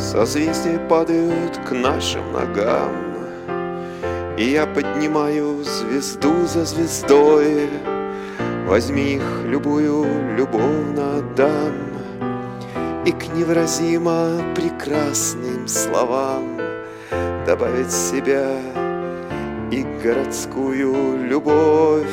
Созвездия падают к нашим ногам, и я поднимаю звезду за звездой. Возьми их любую, любовно отдам, и к невыразимо прекрасным словам добавить себя и городскую любовь.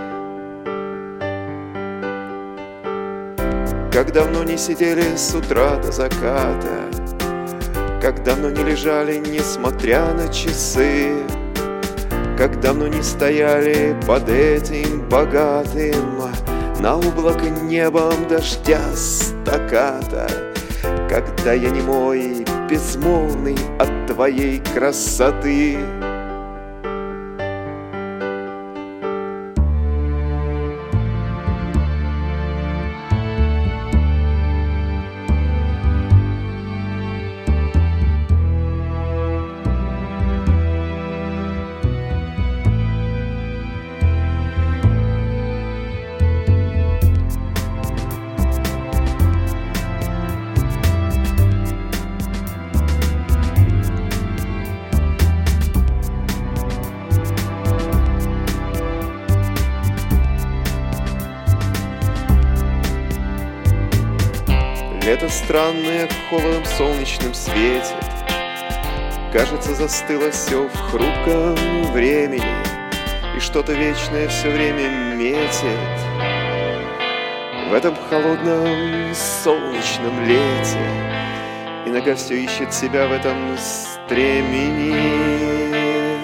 Как давно не сидели с утра до заката, как давно не лежали, несмотря на часы, как давно не стояли под этим богатым на облако небом дождя стаката, когда я немой, безмолвный от твоей красоты. Лето странное в холодном солнечном свете, кажется, застыло все в хрупком времени, и что-то вечное все время метит в этом холодном солнечном лете, и нога все ищет себя в этом стремени.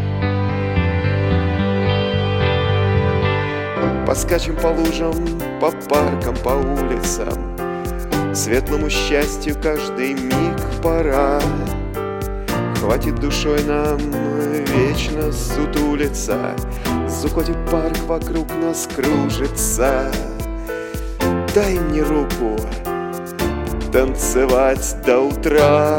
Поскачем по лужам, по паркам, по улицам, светлому счастью каждый миг пора. Хватит душой нам вечно сутулиться, Зукотик парк вокруг нас кружится. Дай мне руку танцевать до утра.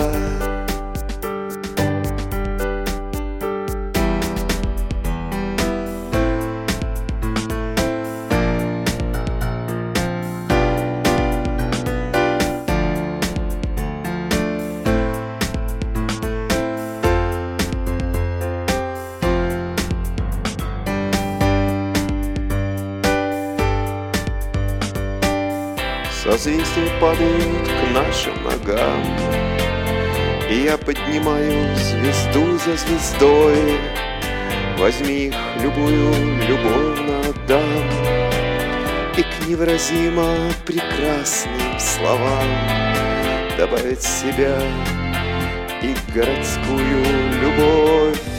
Созвездия падают к нашим ногам, и я поднимаю звезду за звездой. Возьми их любую, любовно отдам, и к невыразимо прекрасным словам добавить себя и городскую любовь.